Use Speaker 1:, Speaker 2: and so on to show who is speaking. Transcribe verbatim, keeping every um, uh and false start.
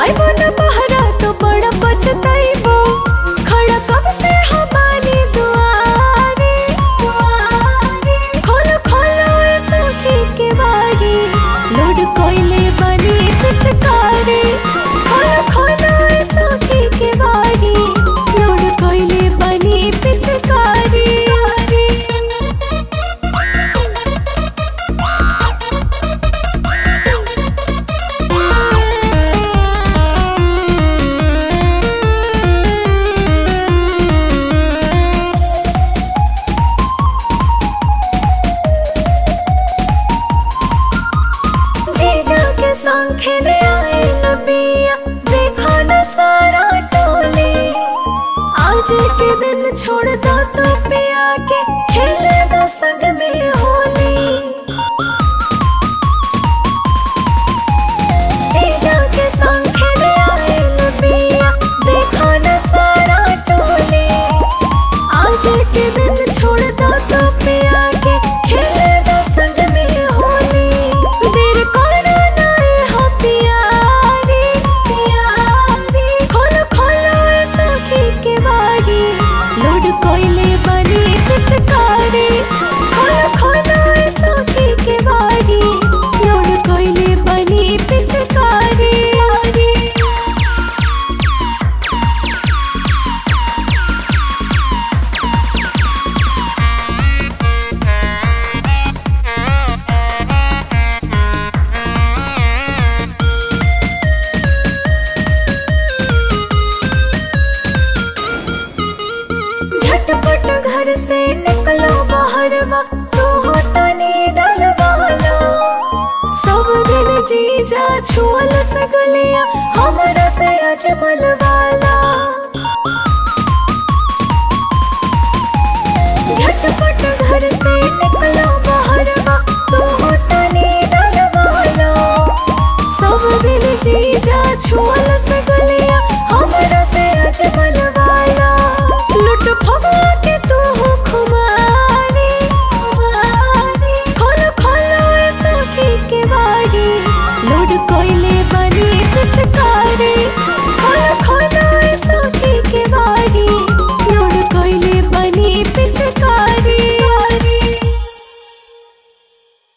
Speaker 1: आइबो न बहरा तो बड़ा पछताइबो। खड़ा कब से हमारी दुआरी दुआरी। खोलो खोलो ए सखी के बारी, लोड कोइले बनी पिचकारी। खोलो खोलो ए सखी के बारी, लोड कोइले बनी पिचकारी। संग खेले आए नबिया, देखो न सारा टोली। आज के दिन छोड़ दो तो पिया के, खेले दो संग में होली। जीजा के संग खेले आए नबिया, देखो न सारा टोली। आज के दिन छोड़ दो तो पिया के, खेले दो संग में होली। देर को कोइले बनी पिचकारी। खोलो खोलो ए सखी के बारी, लोड कोइले बनी पिचकारी। झटपट घर से निकलो बाहरवा, तो हो तनी डलवालो। सब दिन जीजा छुअल सगलिया, हमरा से अजमल वाला।